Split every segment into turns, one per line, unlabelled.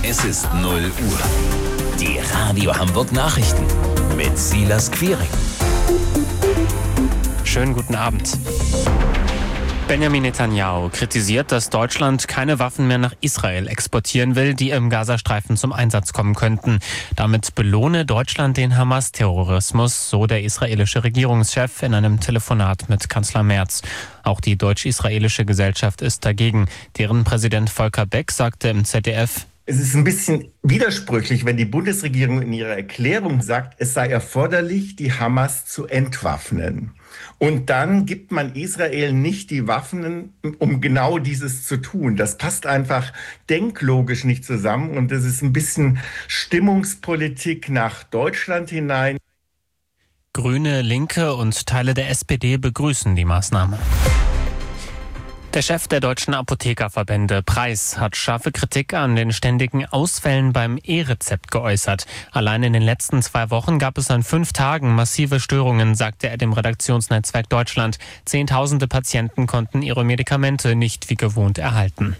Es ist 0 Uhr. Die Radio Hamburg Nachrichten mit Silas Quiring.
Schönen guten Abend. Benjamin Netanyahu kritisiert, dass Deutschland keine Waffen mehr nach Israel exportieren will, die im Gazastreifen zum Einsatz kommen könnten. Damit belohne Deutschland den Hamas-Terrorismus, so der israelische Regierungschef in einem Telefonat mit Kanzler Merz. Auch die deutsch-israelische Gesellschaft ist dagegen. Deren Präsident Volker Beck sagte im ZDF:
Es ist ein bisschen widersprüchlich, wenn die Bundesregierung in ihrer Erklärung sagt, es sei erforderlich, die Hamas zu entwaffnen. Und dann gibt man Israel nicht die Waffen, um genau dieses zu tun. Das passt einfach denklogisch nicht zusammen. Und das ist ein bisschen Stimmungspolitik nach Deutschland hinein.
Grüne, Linke und Teile der SPD begrüßen die Maßnahme. Der Chef der deutschen Apothekerverbände, Preis, hat scharfe Kritik an den ständigen Ausfällen beim E-Rezept geäußert. Allein in den letzten 2 Wochen gab es an 5 Tagen massive Störungen, sagte er dem Redaktionsnetzwerk Deutschland. Zehntausende Patienten konnten ihre Medikamente nicht wie gewohnt erhalten.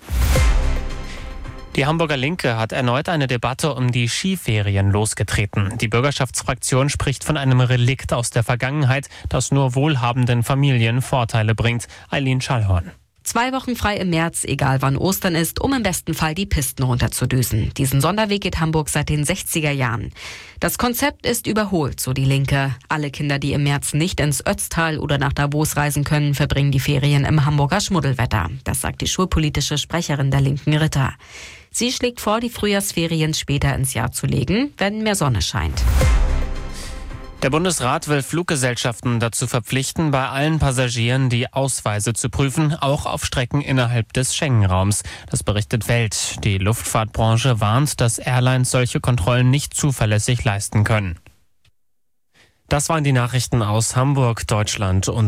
Die Hamburger Linke hat erneut eine Debatte um die Skiferien losgetreten. Die Bürgerschaftsfraktion spricht von einem Relikt aus der Vergangenheit, das nur wohlhabenden Familien Vorteile bringt. Eileen Schallhorn.
2 Wochen frei im März, egal wann Ostern ist, um im besten Fall die Pisten runterzudüsen. Diesen Sonderweg geht Hamburg seit den 60er Jahren. Das Konzept ist überholt, so die Linke. Alle Kinder, die im März nicht ins Ötztal oder nach Davos reisen können, verbringen die Ferien im Hamburger Schmuddelwetter. Das sagt die schulpolitische Sprecherin der Linken, Ritter. Sie schlägt vor, die Frühjahrsferien später ins Jahr zu legen, wenn mehr Sonne scheint.
Der Bundesrat will Fluggesellschaften dazu verpflichten, bei allen Passagieren die Ausweise zu prüfen, auch auf Strecken innerhalb des Schengen-Raums. Das berichtet Welt. Die Luftfahrtbranche warnt, dass Airlines solche Kontrollen nicht zuverlässig leisten können. Das waren die Nachrichten aus Hamburg, Deutschland und